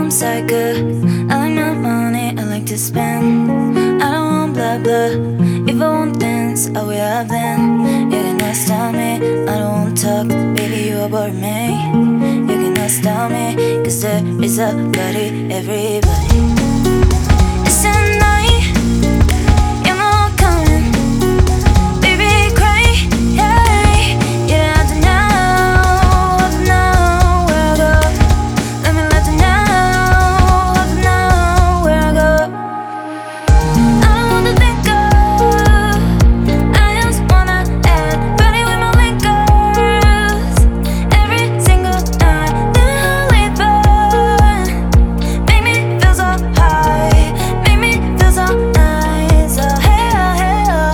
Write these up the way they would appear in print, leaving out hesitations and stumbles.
I'm psycho. I like my money, I like to spend. I don't want blah blah. If I want things, I will have them. You cannot stop me, I don't want talk. Baby, you abort me. You cannot stop me, cause there is a body, everybody. It's a night, you're not coming. Baby, cry, hey. You don't have to know where I go. Let me let you know where I go. I don't want to think of, I just wanna add body with my lingers. Every single night, the holy fun. Make me feel so high, make me feel so nice. Oh hey, oh hey, oh.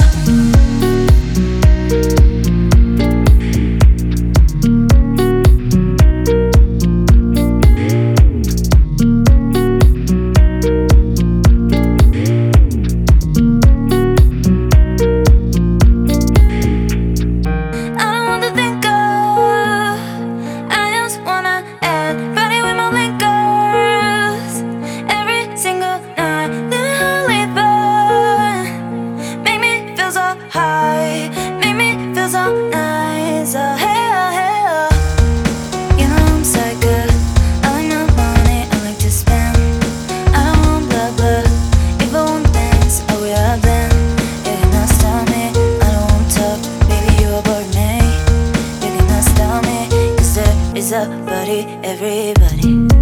I don't want to think of, I just wanna add body with my lingers. Every single night, the holy fun. Make me feel so high, make me feel so nice. Oh hey, oh hey, oh. You know I'm psycho. I like my money, I like to spend. I don't want blah blah. If I want things, I will have them. You cannot stop me, I don't want talk. Baby, you abort me. You cannot stop me, cause there is a body, everybody.